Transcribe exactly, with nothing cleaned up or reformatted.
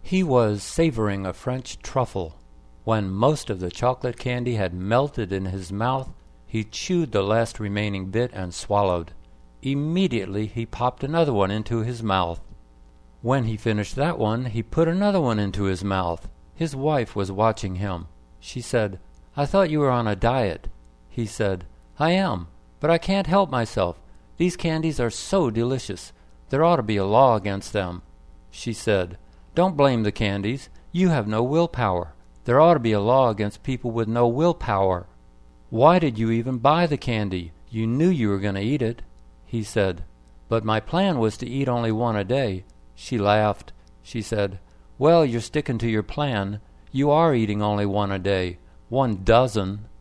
He was savoring a French truffle. When most of the chocolate candy had melted in his mouth, he chewed the last remaining bit and swallowed. Immediately he popped another one into his mouth. When he finished that one, he put another one into his mouth. His wife was watching him. She said, "I thought you were on a diet." He said, "I am, but I can't help myself. These candies are so delicious. There ought to be a law against them." She said, "Don't blame the candies. You have no willpower. There ought to be a law against people with no willpower. Why did you even buy the candy? You knew you were going to eat it." He said, "But my plan was to eat only one a day." She laughed. She said, "Well, you're sticking to your plan. You are eating only one a day. One dozen."